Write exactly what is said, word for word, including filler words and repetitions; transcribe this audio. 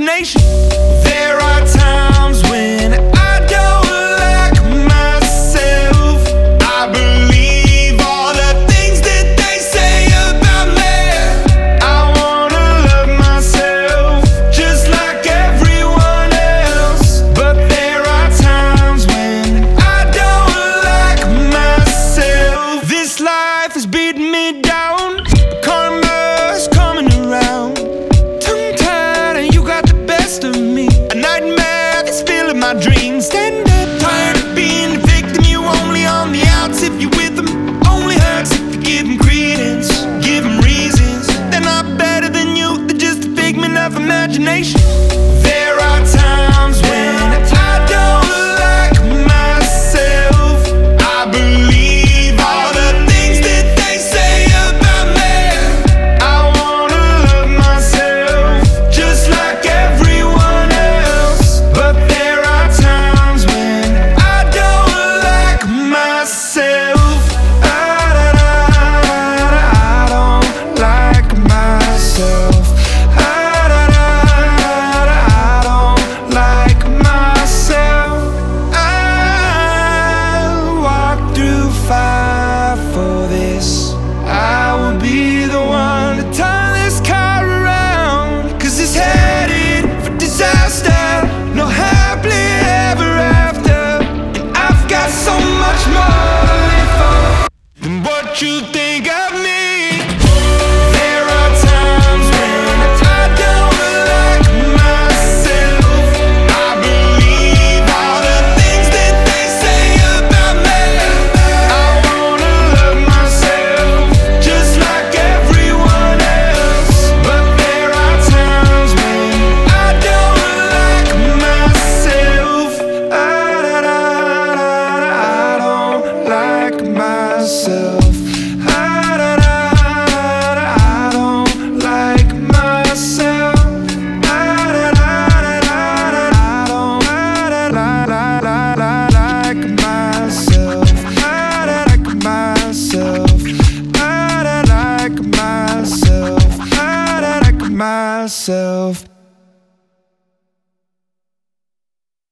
imagination. There are times when I don't like myself. I believe all the things that they say about me. I wanna love myself just like everyone else. But there are times when I don't like myself. This life is beating me down, but karma's coming around. Tongue-tied and you got the best of me. A nightmare that's filling my dreams. Stand up, tired of being the victim. You only on the outs if you're with them. Only hurts if you give them credence, give them reasons. They're not better than you, they're just a figment of imagination. There are times when I don't like myself. I believe all the things that they say about me. I wanna love myself just like everyone else. But there are times when I don't like myself. I, I don't like myself. I, I don't like myself. I walk through fire for this. I will be the one to turn this car around. Cause it's headed for disaster. No happily ever after. And I've got so much more to live for than what you think of me. There are times when I don't like myself. I believe all the things that they say about me. I wanna love myself just like everyone else. But there are times when I don't like myself. I, I don't like myself. I, I don't like myself. I, I don't like myself. I like myself. I like myself. I like myself.